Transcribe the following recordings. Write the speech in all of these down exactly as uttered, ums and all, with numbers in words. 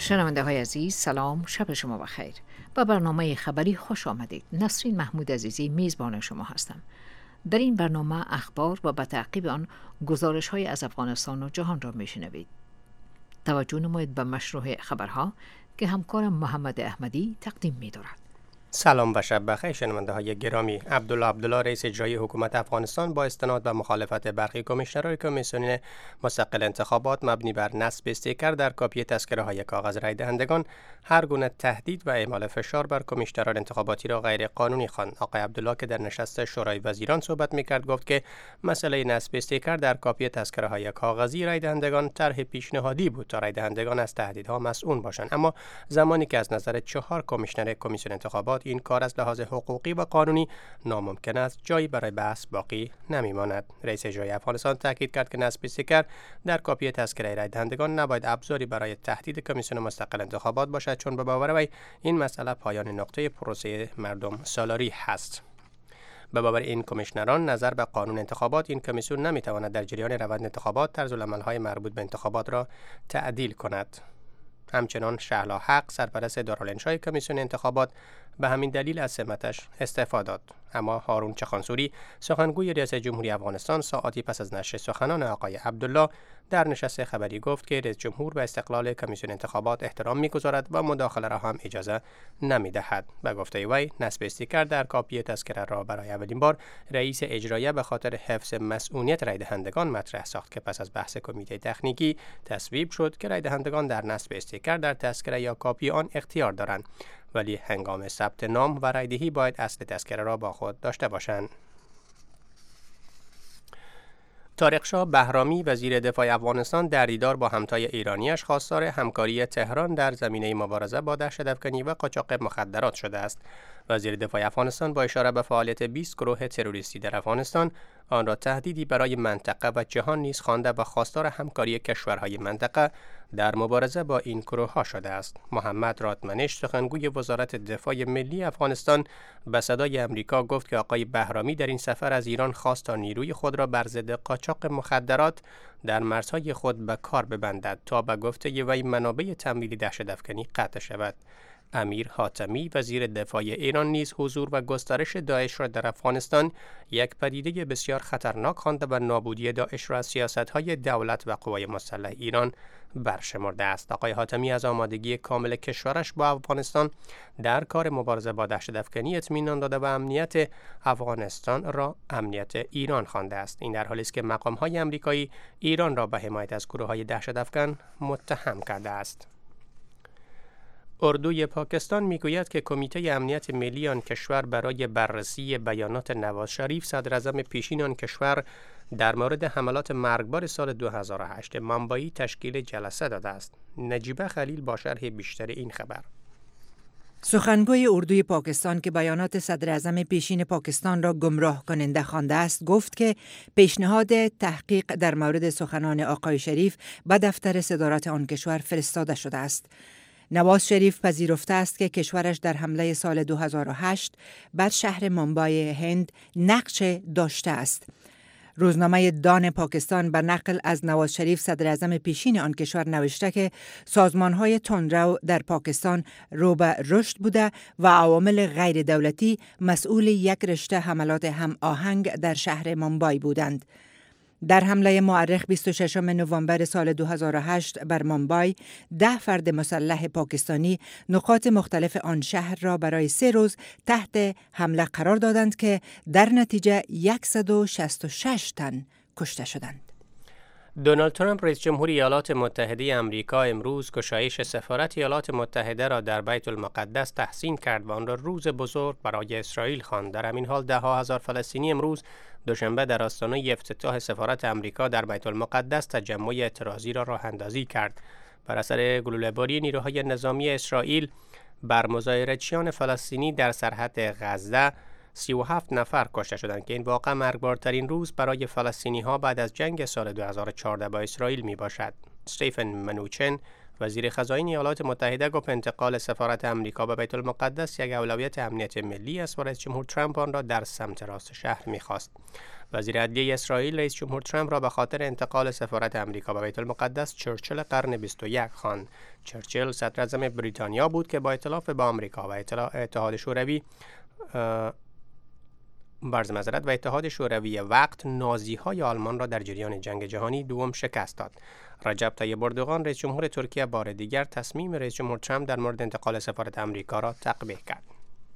شنونده های عزیز، سلام، شب شما بخیر. با برنامه خبری خوش آمدید. نسرین محمود عزیزی میزبان شما هستم. در این برنامه اخبار و به تعقیب آن گزارش های از افغانستان و جهان را میشنوید. توجه نمایید به مشروع خبرها که همکارم محمد احمدی تقدیم می‌دارد. سلام و شب بخیر شنونده های گرامی. عبدالله عبدالله رئیس اجرایی حکومت افغانستان با استناد به مخالفت برخی کمیشنرهای کمیسیون مستقل انتخابات مبنی بر نصب استیکر در کاپی تذکره های کاغذ رای دهندگان هر گونه تهدید و اعمال فشار بر کمیشنران انتخاباتی را غیر قانونی خواند. آقای عبدالله که در نشست شورای وزیران صحبت می‌کرد گفت که مسئله نصب استیکر در کاپی تذکره های کاغذی رای دهندگان طرح پیشنهادی بود تا رای دهندگان از تهدیدها مسئول باشند، اما زمانی که از نظر چهار کمیشنر کمیسیون انتخابات این کار از لحاظ حقوقی و قانونی ناممکن است، جایی برای بحث باقی نمیماند. رئیس اجرایی افغانستان تاکید کرد که نصب استیکر در کاپی تذکره رای دهندگان نباید ابزاری برای تهدید کمیسیون مستقل انتخابات باشد، چون به باور وی این مسئله پایان نقطه پروسه مردم سالاری هست. به باور این کمیشنران نظر به قانون انتخابات این کمیسیون نمیتواند در جریان روند انتخابات طرزالعمل‌های مربوط به انتخابات را تعدیل کند. همچنان شهلا حق سرپرست دارالانشای کمیسیون انتخابات به همین دلیل از سمتش استعفا داد، اما هارون چخانسوری سخنگوی ریاست جمهوری افغانستان ساعاتی پس از نشر سخنان آقای عبدالله در نشست خبری گفت که رئیس جمهور به استقلال کمیسیون انتخابات احترام می‌گذارد و مداخله را هم اجازه نمی‌دهد. به گفته وی نصب استیکر در کاپی تذکره را برای اولین بار رئیس اجرایی به خاطر حفظ مسئولیت رای دهندگان مطرح ساخت که پس از بحث کمیته تکنیکی تصویب شد که رای دهندگان در نصب استیکر در تذکره یا کاپی آن اختیار دارند، ولی هنگام ثبت نام و رایدهی باید اصل تذکره را با خود داشته باشند. طارق شاه بهرامی وزیر دفاع افغانستان در دیدار با همتای ایرانیش خواستار همکاری تهران در زمینه مبارزه با دهشت‌افکنی و قاچاق مخدرات شده است. وزیر دفاع افغانستان با اشاره به فعالیت بیست گروه تروریستی در افغانستان آن را تهدیدی برای منطقه و جهان نیز خوانده و خواستار همکاری کشورهای منطقه در مبارزه با این گروه‌ها شده است. محمد راتمنش سخنگوی وزارت دفاع ملی افغانستان به صدای امریکا گفت که آقای بهرامی در این سفر از ایران خواست تا نیروی خود را بر ضد قاچاق مخدرات در مرزهای خود به کار ببندد تا به گفته وی منابع تمویل دهشت‌افکنی قطع شود. امیر حاتمی وزیر دفاع ایران نیز حضور و گسترش داعش را در افغانستان یک پدیده بسیار خطرناک خوانده و نابودی داعش را از سیاست‌های دولت و قوای مسلح ایران برشمرده است. آقای حاتمی از آمادگی کامل کشورش با افغانستان در کار مبارزه با دهشت‌افکنی اطمینان داده و امنیت افغانستان را امنیت ایران خوانده است. این در حالی است که مقام‌های آمریکایی ایران را به حمایت از گروه‌های دهشت‌افکن متهم کرده است. اردوی پاکستان میگوید که کمیته امنیت ملی آن کشور برای بررسی بیانات نواز شریف صدراعظم پیشین آن کشور در مورد حملات مرگبار سال دو هزار و هشت منبعی تشکیل جلسه داده است. نجیبه خلیل با شرح بیشتر این خبر. سخنگوی اردوی پاکستان که بیانات صدراعظم پیشین پاکستان را گمراه کننده خوانده است گفت که پیشنهاد تحقیق در مورد سخنان آقای شریف به دفتر صدارت آن کشور فرستاده شده است. نواز شریف پذیرفته است که کشورش در حمله سال دو هزار و هشت بر شهر ممبای هند نقش داشته است. روزنامه دان پاکستان به نقل از نواز شریف صدراعظم پیشین آن کشور نوشته که سازمان‌های تندرو در پاکستان رو به رشد بوده و عوامل غیر دولتی مسئول یک رشته حملات هم آهنگ در شهر ممبای بودند. در حمله مورخ بیست و ششم نوامبر سال دو هزار و هشت بر ممبای، ده فرد مسلح پاکستانی نقاط مختلف آن شهر را برای سه روز تحت حمله قرار دادند که در نتیجه صد و شصت و شش تن کشته شدند. دونالد ترامپ رئیس جمهوری ایالات متحده آمریکا امروز گشایش سفارت ایالات متحده را در بیت المقدس تحسین کرد و آن را روز بزرگ برای اسرائیل خواند. در همین حال ده ها هزار فلسطینی امروز دوشنبه در آستانه افتتاح سفارت آمریکا در بیت المقدس تجمع اعتراضی را راه اندازی کرد. بر اثر گلوله‌باری نیروهای نظامی اسرائیل بر مظاهره‌چیان فلسطینی در سرحد غزه سی و هفت نفر کشته شدند که این واقعه مرگبارترین روز برای فلسطینی ها بعد از جنگ سال دو هزار و چهارده با اسرائیل می باشد. استیفن منوچن وزیر خزائن ایالات متحده گفت انتقال سفارت امریکا به بیت المقدس یک اولویت امنیت ملی است و رئیس جمهور ترامپ آن را در سمت راست شهر می‌خواست. وزیر عدلیه اسرائیل رئیس جمهور ترامپ را به خاطر انتقال سفارت امریکا به بیت المقدس چرچیل قرن بیست و یک خواند. چرچیل صدراعظم بریتانیا بود که با ائتلاف با آمریکا و اتحاد شوروی برز معذرت و اتحاد شوروی وقت نازی‌های آلمان را در جریان جنگ جهانی دوم شکست داد. رجب طیب اردوغان رئیس جمهور ترکیه بار دیگر تصمیم رئیس جمهور ترامپ در مورد انتقال سفارت امریکا را تقبیح کرد.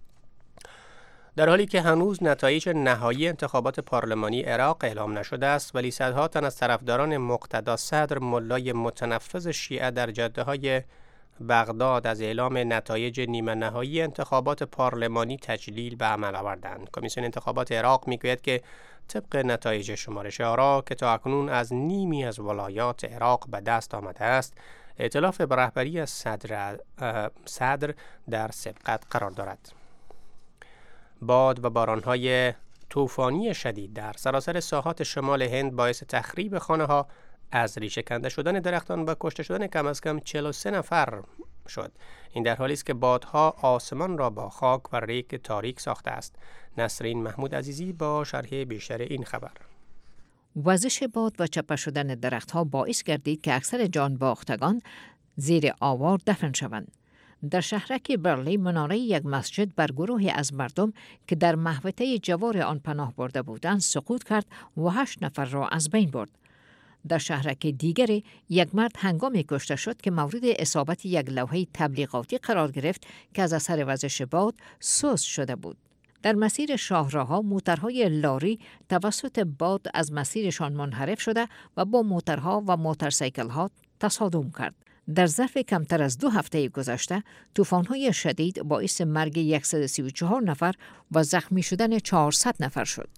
در حالی که هنوز نتایج نهایی انتخابات پارلمانی عراق اعلام نشده است، ولی صدها تن از طرفداران مقتدا صدر ملای متنفذ شیعه در جاده‌های بغداد از اعلام نتایج نیمه نهایی انتخابات پارلمانی تجلیل به عمل آوردند. کمیسیون انتخابات عراق میگوید که طبق نتایج شمارش آرا که تا اکنون از نیمی از ولایات عراق به دست آمده است، ائتلاف به رهبری از صدر, صدر در سبقت قرار دارد. باد و بارانهای طوفانی شدید در سراسر ساحات شمال هند باعث تخریب خانه‌ها، از ریشه کنده شدن درختان و کشته شدن کم از کم چهل و سه نفر شد. این در حالی است که بادها آسمان را با خاک و ریگ تاریک ساخته است. نسرین محمود عزیزی با شرح بیشتر این خبر. وزش باد و چپه شدن درختها باعث گردید که اکثر جانباختگان زیر آوار دفن شوند. در شهرک برلی مناره یک مسجد بر گروهی از مردم که در محوطه جوار آن پناه برده بودند سقوط کرد و هشت نفر را از بین برد. در شهرک دیگری یک مرد هنگامی کشته شد که مورد اصابت یک لوحه تبلیغاتی قرار گرفت که از اثر وزش باد سست شده بود. در مسیر شاهراه‌ها موترهای لاری توسط باد از مسیرشان منحرف شده و با موترها و موتورسیکل‌ها تصادم کرد. در ظرف کمتر از دو هفته گذشته، طوفان‌های شدید باعث مرگ صد و سی و چهار نفر و زخمی شدن چهارصد نفر شد.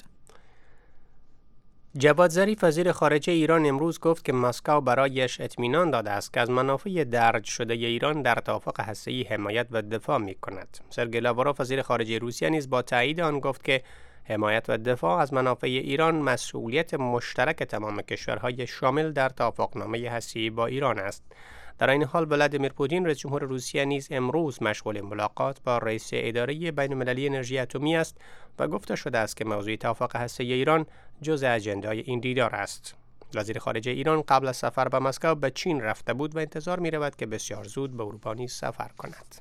جواد ظریف وزیر خارجه ایران امروز گفت که مسکو برایش اطمینان داده است که از منافع درج شده ایران در توافق هسته‌ای حمایت و دفاع می‌کند. سرگئی لاوروف وزیر خارجه روسیه نیز با تایید آن گفت که حمایت و دفاع از منافع ایران مسئولیت مشترک تمام کشورهای شامل در توافقنامه هسته‌ای با ایران است. در این حال ولادیمیر پوتین رئیس جمهور روسیه نیز امروز مشغول ملاقات با رئیس اداره بین‌المللی انرژی اتمی است و گفته شده است که موضوع توافق هسته‌ای ایران جزء اجندای این دیدار است. وزیر خارجه ایران قبل از سفر به مسکو به چین رفته بود و انتظار می‌رود که بسیار زود به اروپا نیز سفر کند.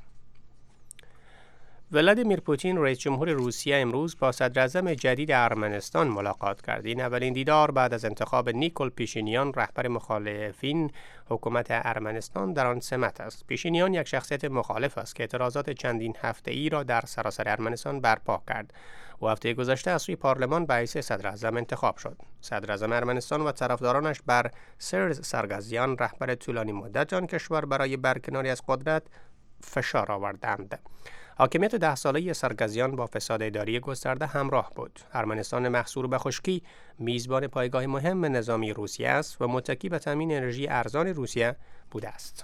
ولادیمیر پوتین رئیس جمهور روسیه امروز با صدراعظم جدید ارمنستان ملاقات کرد. این اولین دیدار بعد از انتخاب نیکول پیشینیان رهبر مخالفین حکومت ارمنستان در آن سمت است. پیشینیان یک شخصیت مخالف است که اعتراضات چندین هفته‌ای را در سراسر ارمنستان برپا کرد و هفته گذشته از سوی پارلمان به حیث صدراعظم انتخاب شد. صدراعظم ارمنستان و طرفدارانش بر سرژ سارگسیان رهبر طولانی مدت آن کشور برای برکناری از قدرت فشار آوردند. حاکمیت ده ساله سارگسیان با فساد اداری گسترده همراه بود. ارمنستان محصور به خشکی میزبان پایگاه مهم نظامی روسیه است و متکی به تامین انرژی ارزان روسیه بوده است.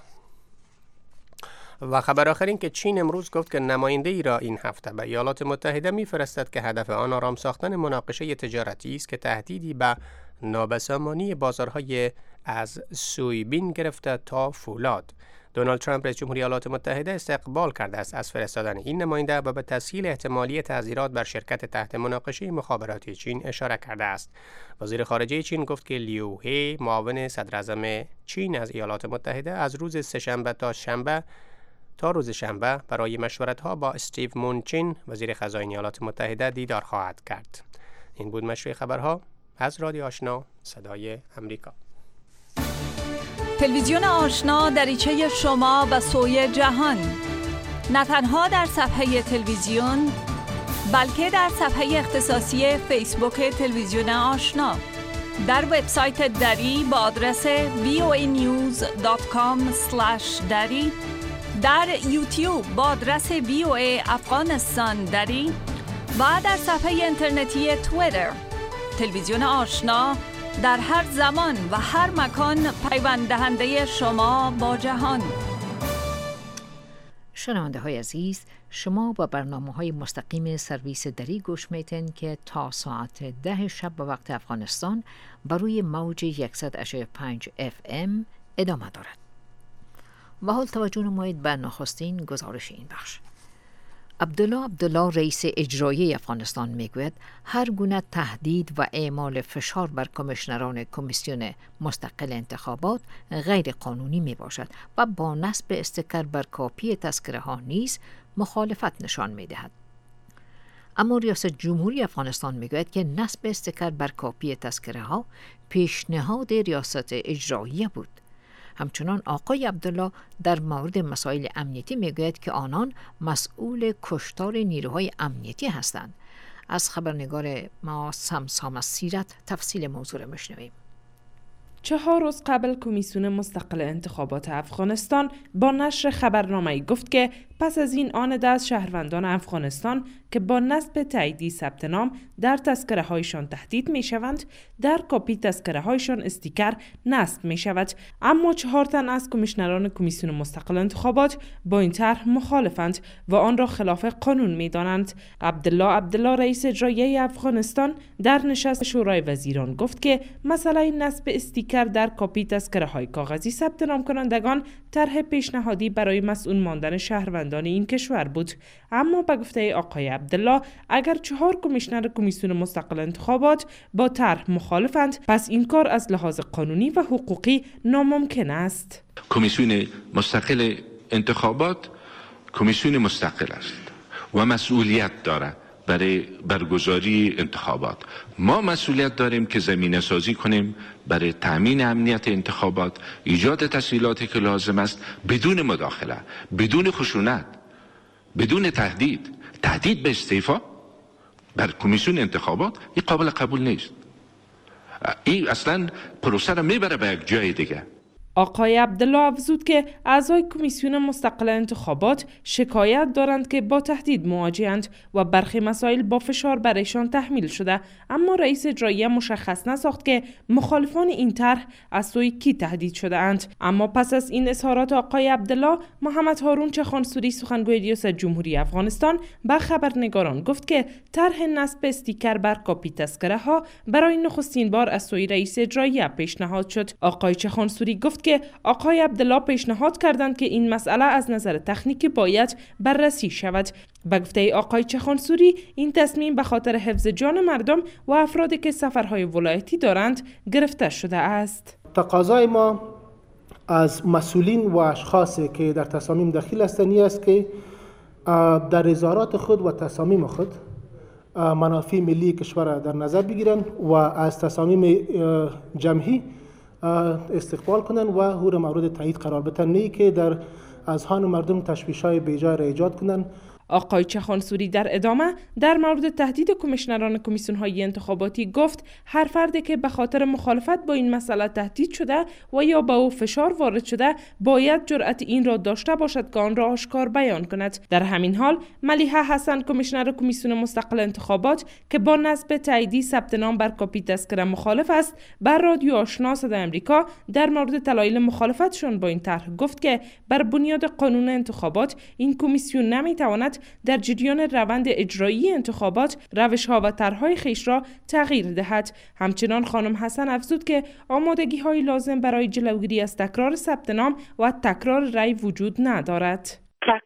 و خبر آخر این که چین امروز گفت که نماینده ای را این هفته به ایالات متحده می‌فرستد که هدف آن آرام ساختن مناقشه تجارتی است که تهدیدی به نابسامانی بازارهای از سویابین گرفته تا فولاد. دونالد ترامپ رئیس جمهوری ایالات متحده استقبال کرده است از فرستادن این نماینده و به تسهیل احتمالی تعزیرات بر شرکت تحت مناقشه مخابراتی چین اشاره کرده است. وزیر خارجه چین گفت که لیو هی معاون صدراعظم چین از ایالات متحده از روز سه‌شنبه تا شنبه تا روز شنبه برای مشورت‌ها با استیو مونچین وزیر خزائن ایالات متحده دیدار خواهد کرد. این بود مشروع خبرها از رادیو آشنا صدای امریکا. تلویزیون آشنا دریچه شما به سوی جهان، نه تنها در صفحه تلویزیون بلکه در صفحه اختصاصی فیسبوک تلویزیون آشنا، در وبسایت دری با آدرس وی او ای نیوز دات کام اسلش دری، در یوتیوب با آدرس وی او ای افغانستان دری و در صفحه اینترنتی توییتر. تلویزیون آشنا در هر زمان و هر مکان پیوند دهنده شما با جهان. شنونده های عزیز، شما با برنامه های مستقیم سرویس دری گوش میتین که تا ساعت ده شب به وقت افغانستان بر روی موج صد و پنج اف ام ادامه دارد. و حال توجه نمایید به نخستین گزارش این بخش. عبدالله عبدالله رئیس اجرایی افغانستان میگوید هر گونه تهدید و اعمال فشار بر کمیشنران کمیسیون مستقل انتخابات غیر قانونی می باشد و با نصب استیکر بر کاپی تذکره ها نیز مخالفت نشان می دهد. اما ریاست جمهوری افغانستان میگوید که نصب استیکر بر کاپی تذکره ها پیشنهاد ریاست اجرایی بود. همچنان آقای عبدالله در مورد مسائل امنیتی میگوید که آنان مسئول کشتار نیروهای امنیتی هستند. از خبرنگار ما سمسام سیرت تفصیل موضوع را میشنویم. چهار روز قبل کمیسیون مستقل انتخابات افغانستان با نشر خبرنامه‌ای گفت که پس از این آن از شهروندان افغانستان که با نصب تاییدی ثبت نام در تذکره هایشان تهدید می شوند، در کاپی تذکره هایشان استیکر نصب می شود. اما چهار تن از کمیشنران کمیسیون مستقل انتخابات با این طرح مخالفند و آن را خلاف قانون می دانند. عبدالله عبدالله رئیس اجرایی افغانستان در نشست شورای وزیران گفت که مسئله نصب استیکر در کاپی تذکره های کاغذی ثبت نام کنندگان طرح پیشنهادی برای مسئول ماندن شهروندان این کشور بود. اما به گفته آقای عبدالله اگر چهار کمیشنر کمیسیون مستقل انتخابات با طرح مخالفند، پس این کار از لحاظ قانونی و حقوقی ناممکن است. کمیسیون مستقل انتخابات کمیسیون مستقل است و مسئولیت دارد برای برگزاری انتخابات. ما مسئولیت داریم که زمینه سازی کنیم برای تامین امنیت انتخابات، ایجاد تسهیلاتی که لازم است بدون مداخله، بدون خشونت، بدون تهدید. تهدید به استعفا بر کمیسیون انتخابات این قابل قبول نیست. این اصلا پروسه را میبره به یک جای دیگه. آقای عبدالله افزود که اعضای کمیسیون مستقل انتخابات شکایت دارند که با تهدید مواجهند و برخی مسائل با فشار برایشان تحمیل شده، اما رئیس اجرایی مشخص نساخت که مخالفان این طرح از سوی کی تهدید شده اند. اما پس از این اظهارات آقای عبدالله، محمد هارون چخانسوری سخنگوی ریاست جمهوری افغانستان به خبرنگاران گفت که طرح نصب استیکر بر کاپی تذکره ها برای نخستین بار از سوی رئیس اجرایی پیشنهاد شد. آقای چخانسوری گفت که آقای عبدالله پیشنهاد کردند که این مسئله از نظر تکنیکی باید بررسی شود. به گفته آقای چخانسوری این تصمیم به خاطر حفظ جان مردم و افرادی که سفرهای ولایتی دارند گرفته شده است. تقاضای ما از مسئولین و اشخاصی که در تصامیم دخیل هستند است که در اظهارات خود و تصامیم خود منافع ملی کشور در نظر بگیرند و از تصامیم جمعی استقبال کنند و او را مورد تایید قرار بدن، نه که در اذهان مردم تشویش‌های بیجا را ایجاد کنند. آقای چخانسوری در ادامه در مورد تهدید کمیشنران کمیسیون‌های انتخاباتی گفت هر فردی که به خاطر مخالفت با این مسئله تهدید شده و یا به او فشار وارد شده باید جرأت این را داشته باشد که آن را آشکار بیان کند. در همین حال ملیحه حسن کمیشنر کمیسیون مستقل انتخابات که با نصب تاییدی ثبت نام بر کاپی تذکره مخالف است، بر رادیو آشنا صدای آمریکا در مورد دلایل مخالفتشان با این طرح گفت که بر بنیاد قانون انتخابات این کمیسیون نمیتواند در جریان روند اجرایی انتخابات روش‌ها و طرح‌های خویش را تغییر دهد. همچنان خانم حسن افزود که آمادگی‌های لازم برای جلوگیری از تکرار ثبت نام و تکرار رأی وجود ندارد.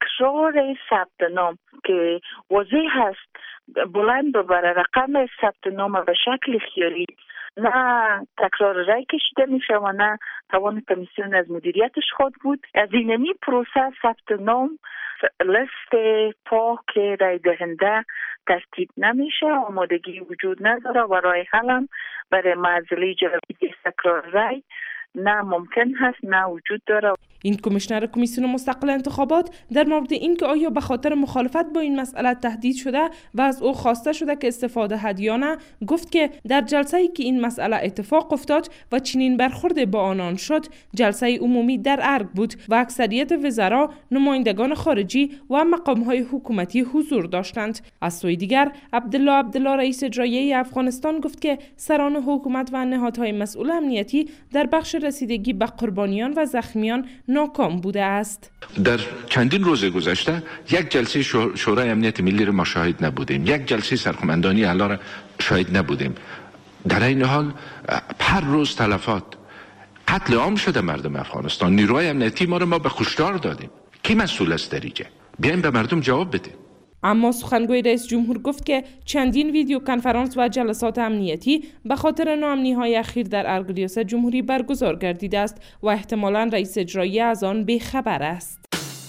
تکرار ثبت نام که واضح است بلند ببره رقم ثبت نام به شکل اختیاری، نه تکرار رای کشیده میشه و نه توان کمیسیون از مدیریتش خود بود. از اینمی پروسه ثبت نام لیست پاک رای دهنده ترتیب نمیشه، آمادگی وجود نداره و رای حل هم برای معضله جلوگیری تکرار رای نه ممکن هست نه وجود داره. این کمیشنر کمیسیون مستقل انتخابات در مورد اینکه آیا به خاطر مخالفت با این مسئله تهدید شده و از او خواسته شده که استفاده هد یا نه، گفت که در جلسه‌ای که این مسئله اتفاق افتاد و چنین برخورد با آنان شد، جلسه عمومی در ارگ بود و اکثریت وزرا، نمایندگان خارجی و مقام‌های حکومتی حضور داشتند. از سوی دیگر عبدالله عبدالله رئیس اجرایی افغانستان گفت که سران حکومت و نهادهای مسئول امنیتی در بخش رسیدگی به قربانیان و زخمیان ناکام بوده است. در چندین روز گذشته یک جلسه شورای امنیت ملی را ما شاهد نبودیم، یک جلسه سرقمندانی اعلی را شاهد نبودیم. در این حال هر روز تلفات، قتل عام شده مردم افغانستان. نیروهای امنیتی ما رو ما به کشتار دادیم. کی مسئول است در اینجا؟ بیاین به مردم جواب بدیم. اما سخنگوی رئیس جمهور گفت که چندین ویدیو کنفرانس و جلسات امنیتی به خاطر ناامنی‌های اخیر در ارگلیوس جمهوری برگزار گردیده است و احتمالاً رئیس اجرایی از آن بی‌خبر است.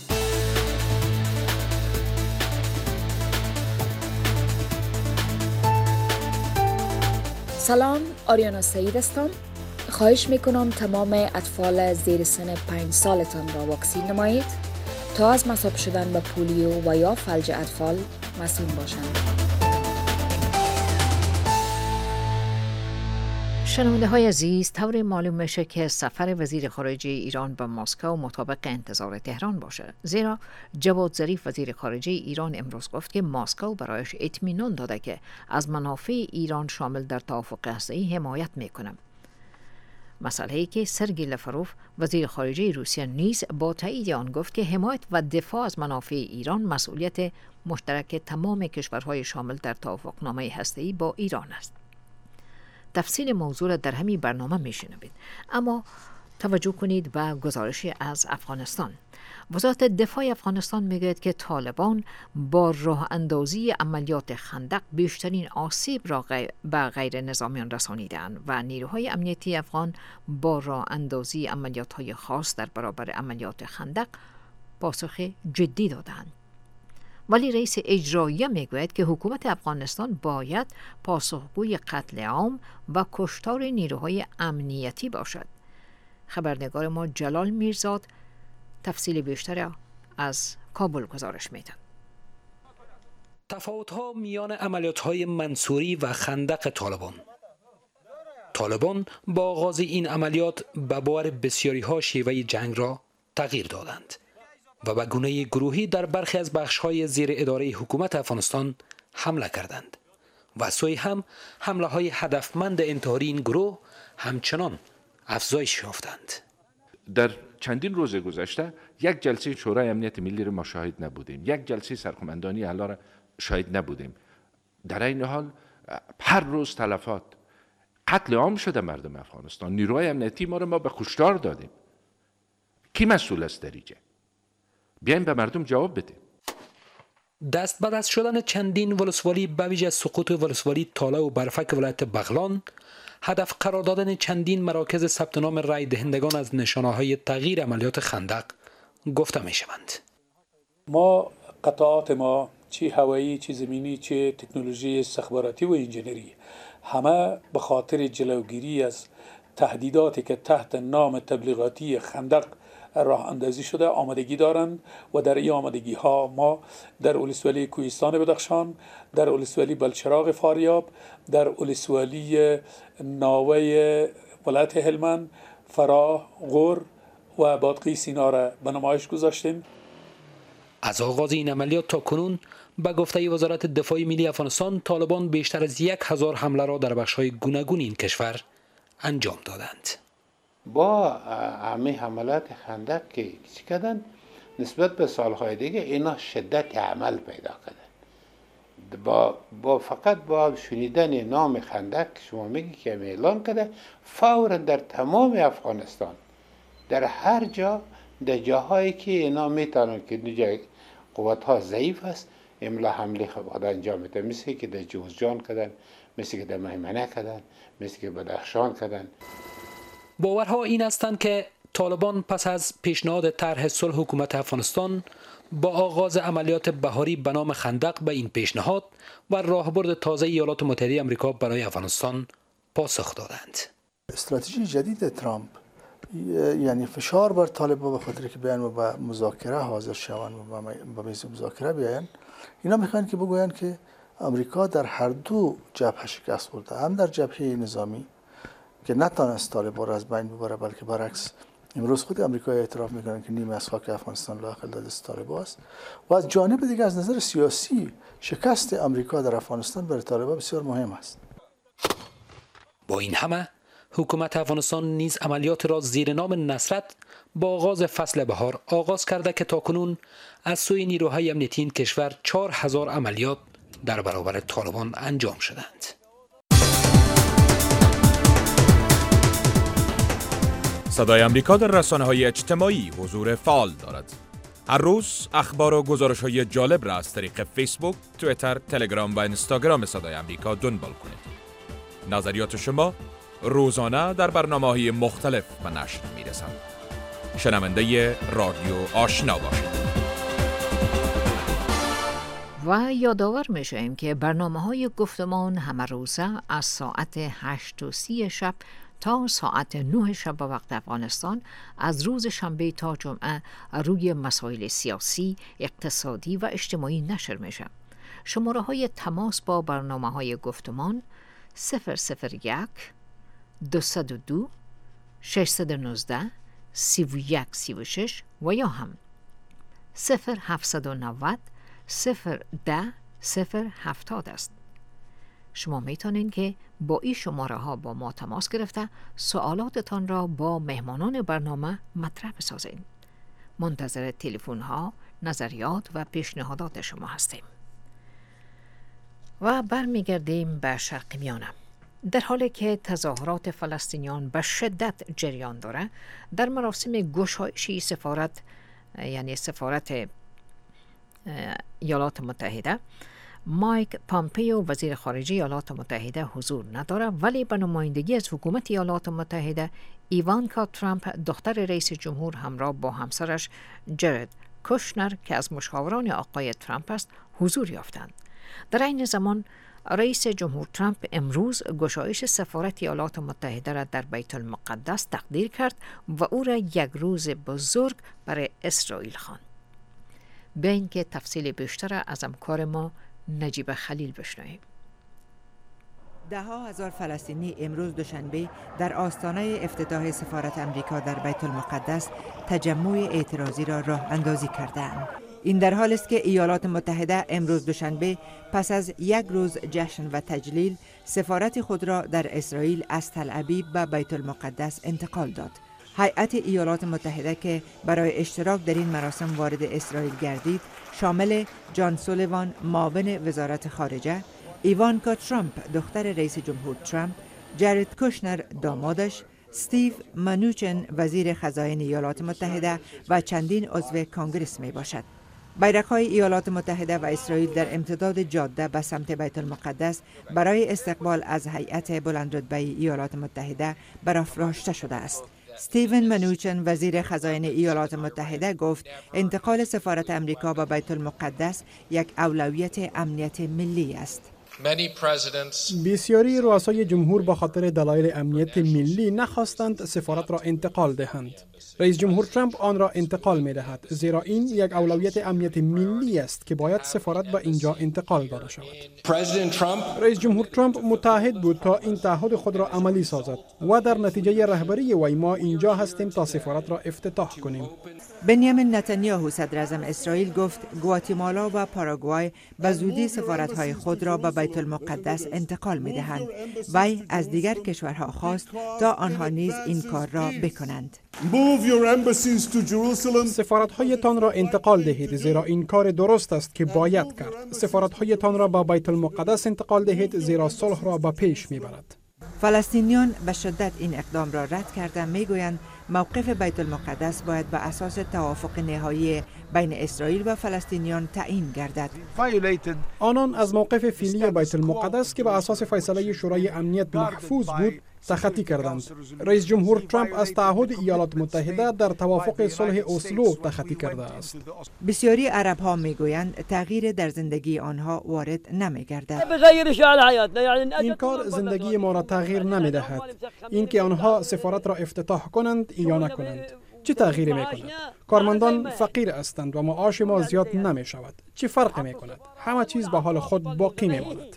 سلام، آریانا سعید هستم. خواهش میکنم تمام اطفال زیر سن پنج سالتان را واکسین نمایید تا از مصاب شدن به پولیو و یا فلج اطفال مسئول باشند. شنونده های عزیز، طور معلوم میشه که سفر وزیر خارجه ایران به مسکو مطابق انتظار تهران باشه، زیرا جواد ظریف وزیر خارجه ایران امروز گفت که مسکو برایش اطمینان داده که از منافع ایران شامل در توافق هسته‌ای حمایت میکنه. مسئله‌ای که سرگئی لاوروف وزیر خارجه روسیه نیز با تایید آن گفت که حمایت و دفاع از منافع ایران مسئولیت مشترک تمام کشورهای شامل در توافقنامه هسته‌ای با ایران است. تفصیل موضوع را در همین برنامه میشنوید، اما توجه کنید به گزارشی از افغانستان. وزارت دفاع افغانستان میگوید که طالبان با راه اندازی عملیات خندق بیشترین آسیب را غی... به غیر نظامیان رسانیدند و نیروهای امنیتی افغان با راه اندازی عملیات های خاص در برابر عملیات خندق پاسخ جدی دادند. ولی رئیس اجرایی میگوید که حکومت افغانستان باید پاسخگوی قتل عام و کشتار نیروهای امنیتی باشد. خبرنگار ما جلال میرزاد تفصیل بیشتر از کابل گزارش میدن. تفاوت‌ها میان عملیات‌های منصوری و خندق طالبان. طالبان با آغاز این عملیات به باور بسیاری‌ها شیوه جنگ را تغییر دادند و به گونه گروهی در برخی از بخش‌های زیر اداره حکومت افغانستان حمله کردند و سوی هم حمله‌های هدفمند انتحاری این گروه همچنان افزایش یافتند. در چندین روز گذشته یک جلسه شورای امنیت ملی را ما شاهد نبودیم، یک جلسه سرقمندانی اعلی را شاهد نبودیم. در این حال هر روز تلفات، قتل عام شده مردم افغانستان. نیروهای امنیتی ما را ما به کشتار دادیم. کی مسئول است در اینجا؟ بیاین به مردم جواب بدیم. دست به دست شدن چندین ولسوالی به ویژه سقوط ولسوالی تاله و برفک ولایت بغلان، هدف قرار دادن چندین مراکز ثبت نام رای دهندگان از نشانه‌های تغییر عملیات خندق گفته می‌شوند. ما قطعات ما چه هوایی، چه زمینی، چه تکنولوژی استخباراتی و انجینری، همه به خاطر جلوگیری از تهدیداتی که تحت نام تبلیغاتی خندق راه اندازی شده آمادگی دارند و در این آمادگی ها ما در ولسوالی کوهستان بدخشان، در ولسوالی بلچراغ فاریاب، در ولسوالی ناوه ولایت هلمند، فراه، غور و بادغی سینا را به نمایش گذاشتیم. از آغاز این عملیات تا کنون به گفته وزارت دفاع ملی افغانستان، طالبان بیشتر از یک هزار حمله را در بخش‌های گوناگون این کشور انجام دادند. با همه حملات خندق که چی کردن نسبت به سالهای دیگه اینا شدت عمل پیدا کردن. با, با فقط با شنیدن نام خندق که شما میگی که اعلان کرده، فوراً در تمام افغانستان در هر جا در جاهایی که اینا میتونن که نجای قوت ها ضعیف است املا حمله خود انجام میده، مثل که در جوزجان کردن، مثل که در میمنه کردن، مثل که بدخشان کردن. باورها این هستند که طالبان پس از پیشنهاد طرح صلح حکومت افغانستان با آغاز عملیات بهاری به نام خندق به این پیشنهاد و راهبرد تازه ایالات متحده آمریکا برای افغانستان پاسخ دادند. استراتژی جدید ترامپ یعنی فشار بر طالبان به خاطر که بیان و به مذاکره حاضر شوند و به میز مذاکره بیاین، اینا میخوان که بگویند که آمریکا در هر دو جبهه شکست خورده، هم در جبهه نظامی که نتوانست طالبان را از بین ببره، بلکه برعکس امروز خود آمریکا اعتراف میکنن که نیمه از خاک افغانستان لاحقل دست طالبان است. و از جانب دیگر از نظر سیاسی شکست آمریکا در افغانستان برای طالبان بسیار مهم است. با این همه حکومت افغانستان نیز عملیات را زیر نام نصرت با آغاز فصل بهار آغاز کرده که تاکنون از سوی نیروهای امنیتی این کشور چهار هزار عملیات در برابر طالبان انجام شدند. صدای امریکا در رسانه‌های اجتماعی حضور فعال دارد. هر روز اخبار و گزارش‌های جالب را از طریق فیسبوک، توییتر، تلگرام و اینستاگرام صدای امریکا دنبال کنید. نظریات شما روزانه در برنامه‌های مختلف به نشر می‌رسند. شنونده رادیو آشنا باشید. و یادآور می‌شویم که برنامه‌های گفتمان همه روزه از ساعت هشت و سی شب تا ساعت نه شب به وقت افغانستان از روز شنبه تا جمعه روی مسائل سیاسی، اقتصادی و اجتماعی نشر میشه. شماره های تماس با برنامه های گفتمان صفر صفر یک دویست و دو ششصد و نوزده سی و یک سی و شش و یا هم صفر هفتصد و نود صفر ده صفر هفتاد است. شما میتونین که با این شماره ها با ما تماس گرفته سوالاتتان را با مهمانان برنامه مطرح بسازین. منتظر تلفن ها، نظریات و پیشنهادات شما هستیم. و برمیگردیم به شرق میانه. در حالی که تظاهرات فلسطینیان به شدت جریان داره، در مراسم گشایشی سفارت یعنی سفارت ایالات متحده، مایک پامپیو وزیر خارجه ایالات متحده حضور نداره، ولی به نمایندگی از حکومت ایالات متحده ایوانکا ترامپ دختر رئیس جمهور همراه با همسرش جرد کوشنر که از مشاوران آقای ترامپ است حضور یافتند. در این زمان رئیس جمهور ترامپ امروز گشایش سفارت ایالات متحده را در بیت المقدس تقدیر کرد و او را یک روز بزرگ برای اسرائیل خواند. به اینکه تفصیل بیشتر از همکار ما نجیب خلیل بشنویم. ده ها هزار فلسطینی امروز دوشنبه در آستانه افتتاح سفارت امریکا در بیت المقدس تجمع اعتراضی را راه اندازی کردند. این در حالی است که ایالات متحده امروز دوشنبه پس از یک روز جشن و تجلیل سفارت خود را در اسرائیل از تل ابیب به بیت المقدس انتقال داد. هیئت ایالات متحده که برای اشتراک در این مراسم وارد اسرائیل گردید شامل جان سولیوان معاون وزارت خارجه، ایوانکا ترامپ دختر رئیس جمهور ترامپ، جرد کوشنر دامادش، استیو منوچن وزیر خزاین ایالات متحده و چندین عضو کانگرس می باشد. بیرق‌های ایالات متحده و اسرائیل در امتداد جاده به سمت بیت المقدس برای استقبال از هیئت بلندرتبه ایالات متحده برافراشته شده است. استیون منوچن وزیر خزاین ایالات متحده گفت انتقال سفارت امریکا به بیت المقدس یک اولویت امنیت ملی است. بسیاری رؤسای جمهور با خاطر دلایل امنیت ملی نخواستند سفارت را انتقال دهند. رئیس جمهور ترامپ آن را انتقال می دهد، زیرا این یک اولویت امنیت ملی است که باید سفارت به اینجا انتقال داده شود. رئیس جمهور ترامپ متعهد بود تا این تعهد خود را عملی سازد و در نتیجه رهبری وی ما اینجا هستیم تا سفارت را افتتاح کنیم. بنیامین نتانیاهو صدر اعظم اسرائیل گفت گواتیمالا و پاراگوای به زودی سفارت‌های خود را به بیت المقدس انتقال می‌دهند. وی از دیگر کشورها خواست تا آنها نیز این کار را بکنند. سفارت‌هایتان را انتقال دهید، زیرا این کار درست است که باید کرد. سفارت‌هایتان را به بیت المقدس انتقال دهید، زیرا صلح را به پیش می‌برد. فلسطینیان به شدت این اقدام را رد کرده میگویند موقف بیت المقدس باید به اساس توافق نهایی بین اسرائیل و فلسطینیان تعیین گردد. آنان از موقف فعلی بیت المقدس که به اساس فیصله شورای امنیت محفوظ بود تخطی کردند. رئیس جمهور ترامپ از تعهد ایالات متحده در توافق صلح اسلو تخطی کرده است. بسیاری عرب ها میگویند تغییر در زندگی آنها وارد نمیگردد. این کار زندگی ما را تغییر نمیدهد. اینکه آنها سفارت را افتتاح کنند یا نکنند چه تغییری میکند؟ کارمندان فقیر هستند و معاش ما زیاد نمی شود. چه فرقی میکند؟ همه چیز به حال خود باقی میماند.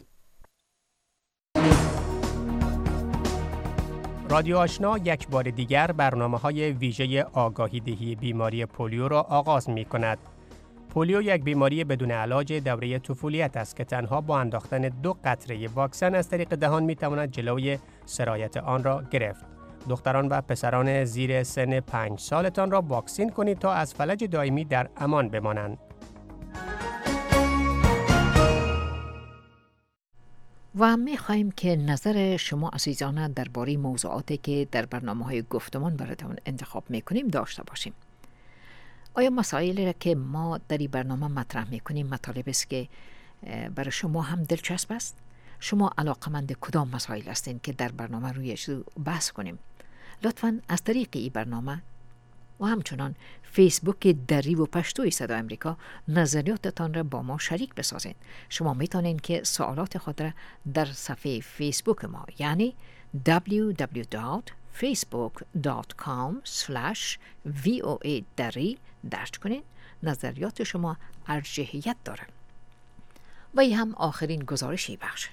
رادیو آشنا یک بار دیگر برنامه‌های ویژه آگاهی دهی بیماری پولیو را آغاز می‌کند. پولیو یک بیماری بدون علاج دوره طفولیت است که تنها با انداختن دو قطره واکسن از طریق دهان می‌تواند جلوی سرایت آن را گرفت. دختران و پسران زیر سن پنج سالتان را واکسین کنید تا از فلج دائمی در امان بمانند. و می خواهیم که نظر شما عزیزان درباره موضوعاتی که در برنامه‌های گفتمان براتون انتخاب میکنیم داشته باشیم. آیا مسائلی را که ما در این برنامه مطرح میکنیم مطالب است که برای شما هم دلچسب است؟ شما علاقمند کدام مسائل هستین که در برنامه رویش بحث کنیم؟ لطفاً از طریق این برنامه و همچنان فیسبوک دری و پشتوی صدای امریکا نظریاتتان را با ما شریک بسازین. شما میتونین که سوالات خود را در صفحه فیسبوک ما یعنی دبلیو دبلیو دبلیو دات فیسبوک دات کام اسلش وی او ای دری درج کنین. نظریات شما ارجحیت دارن. و این هم آخرین گزارشی بخش.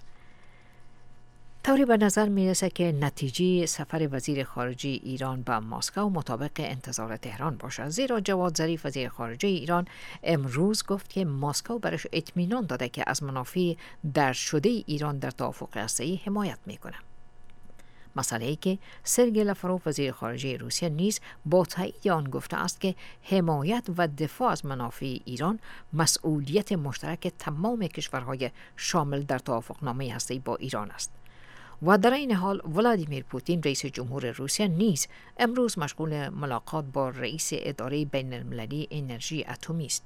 طوری به نظر میرسه که نتیجه سفر وزیر خارجه ایران به مسکو مطابق انتظار تهران باشد، زیرا جواد ظریف وزیر خارجه ایران امروز گفت که مسکو برش اطمینان داده که از منافع درج شده ایران در توافق هسته‌ای حمایت میکنه. مسئله ای که سرگئی لاوروف وزیر خارجه روسیه نیز با تایید آن گفته است که حمایت و دفاع از منافع ایران مسئولیت مشترک تمام کشورهای شامل در توافقنامه هسته‌ای با ایران است. و در این حال ولادیمیر پوتین رئیس جمهور روسیه نیز امروز مشغول ملاقات با رئیس اداره بین المللی انرژی اتمی است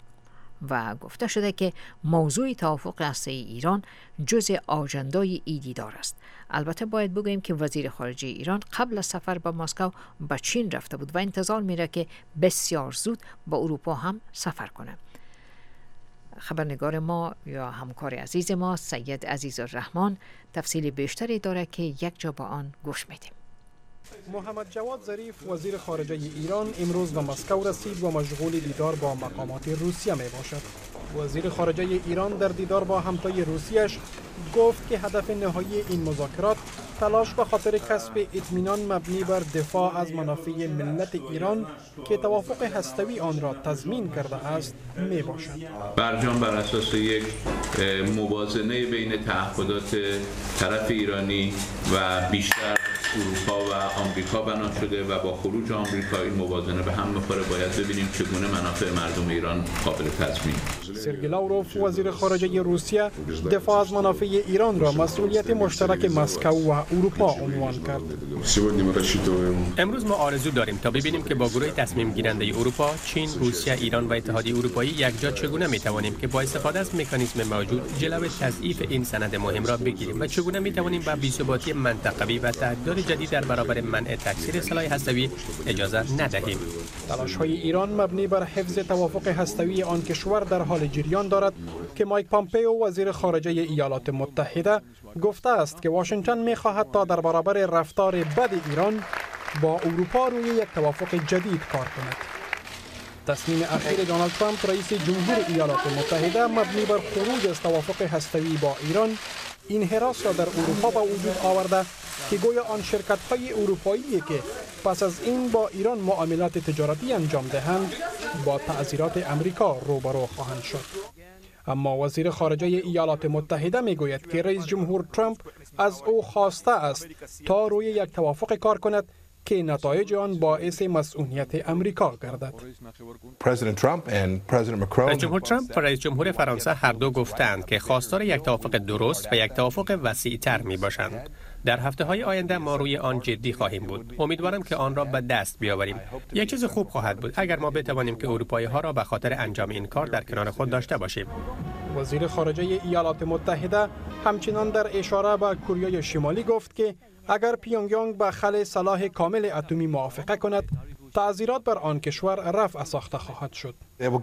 و گفته شده که موضوع توافق هسته‌ای ایران جزء آژندای این دیدار است. البته باید بگوییم که وزیر خارجه ایران قبل از سفر به مسکو به چین رفته بود و انتظار میره که بسیار زود با اروپا هم سفر کنه. خبرنگار ما یا همکار عزیز ما سید عزیزالرحمن تفصیل بیشتری داره که یک جا با آن گوش میدیم. محمد جواد ظریف وزیر خارجه ایران امروز به مسکو رسید و مشغول دیدار با مقامات روسیه می باشد. وزیر خارجه ایران در دیدار با همتای روسیه‌اش گفت که هدف نهایی این مذاکرات تلاش به خاطر کسب اطمینان مبنی بر دفاع از منافع ملت ایران که توافق هسته‌ای آن را تضمین کرده است می باشد. برجام بر اساس یک موازنه بین تعهدات طرف ایرانی و بیشتر اروپا و آمریکا بنا شده و با خروج آمریکا این موازنه به هم می‌خوره. باید ببینیم چگونه منافع مردم ایران قابل تضمین. سرگئی لاوروف وزیر خارجه روسیه دفاع از منافع ایران را مسئولیت مشترک مسکو و اروپا عنوان کرد. امروز ما آرزو داریم تا ببینیم که با گروه تصمیم گیرنده اروپا، چین، روسیه، ایران و اتحادیه اروپایی یکجا چگونه می‌توانیم که با استفاده از مکانیزم موجود جلوی تضعیف این سند مهم را بگیریم و چگونه می‌توانیم به بی‌ثباتی منطقوی و تهدیدات جدید در برابر منع تکثیر سلاح هسته‌ای اجازه ندهیم. تلاش‌های ایران مبنی بر حفظ توافق هسته‌ای آن کشور در حال جریان دارد که مایک پامپئو وزیر خارجه ایالات متحده گفته است که واشنگتن می‌خواهد تا در برابر رفتار بد ایران با اروپا روی یک توافق جدید کار کند. تصمیم اخیر دونالد ترامپ رئیس جمهور ایالات متحده مبنی بر خروج از توافق هسته‌ای با ایران این حراس را در اروپا به وجود آورده که گویا آن شرکت‌های اروپایی که پس از این با ایران معاملات تجارتی انجام دهند با تعزیرات امریکا روبرو خواهند شد. اما وزیر خارجه ایالات متحده میگوید که رئیس جمهور ترامپ از او خواسته است تا روی یک توافق کار کند که نتایج آن باعث مسئولیت امریکا گردد. رئیس جمهور ترامپ و رئیس جمهور فرانسه هر دو گفتند که خواستار یک توافق درست و یک توافق وسیع‌تر می باشند. در هفته‌های آینده ما روی آن جدی خواهیم بود. امیدوارم که آن را به دست بیاوریم. یک چیز خوب خواهد بود اگر ما بتوانیم که اروپایی‌ها را به خاطر انجام این کار در کنار خود داشته باشیم. وزیر خارجه ایالات متحده همچنان در اشاره به کره شمالی گفت که اگر پیونگ یانگ به خلع سلاح کامل اتمی موافقه کند، تعزیرات بر آن کشور رفع ساخته خواهد شد.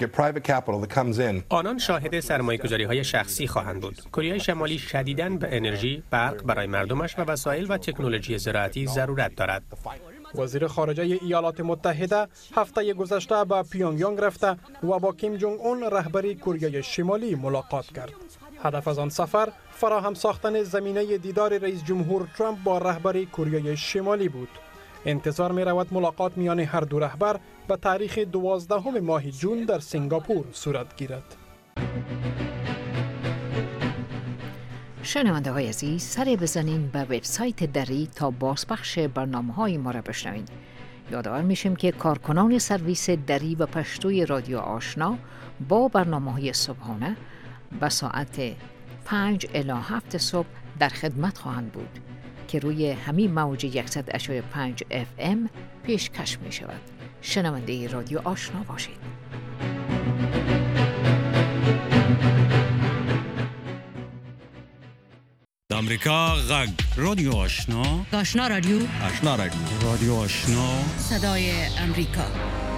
آنان شاهد سرمایه‌گذاری‌های شخصی خواهند بود. کره شمالی شدیداً به انرژی، برق برای مردمش و وسایل و تکنولوژی زراعتی ضرورت دارد. وزیر خارجه ایالات متحده هفته گذشته به پیونگ یانگ رفته و با کیم جونگ اون رهبر کره شمالی ملاقات کرد. هدف از آن سفر فراهم ساختن زمینه دیدار رئیس جمهور ترامپ با رهبر کره شمالی بود. انتظار می رود ملاقات میان هر دو رهبر به تاریخ دوازدهم ماه جون در سنگاپور صورت گیرد. شنونده های عزیز، سر بزنین به وبسایت دری تا بازپخش برنامه های ما را بشنوید. یادآور میشیم که کارکنان سرویس دری و پشتوی رادیو آشنا با برنامه های صبحانه به ساعت پنج الی هفت صبح در خدمت خواهند بود که روی همین موج صد و پنج اف ام پیشکش می شود. شنونده رادیو آشنا باشید. آمریکا غږ رادیو آشنا آشنا رادیو آشنا رادیو رادیو آشنا صدای امریکا.